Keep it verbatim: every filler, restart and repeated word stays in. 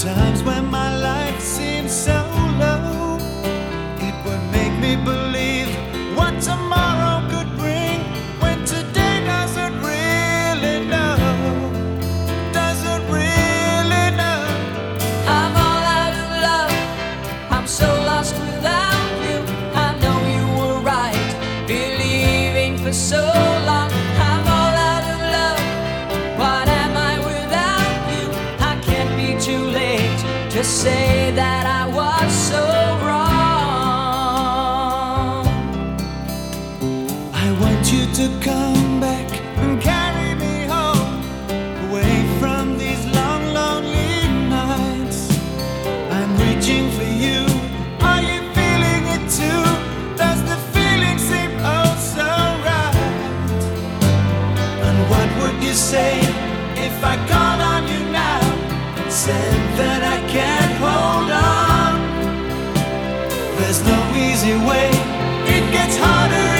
Times when my life seems so low, it would make me believe what tomorrow could bring, when today doesn't really know, doesn't really know. I'm all out of love, I'm so lost without you. I know you were right, believing for so long. I'm all out of love, what am I without you? I can't be too late to say that I was so wrong. I want you to come back and carry me home, away from these long, lonely nights. I'm reaching for you. Are you feeling it too? Does the feeling seem oh so right? And what would you say if I called on you now and said that I can't hold on? There's no easy way, it gets harder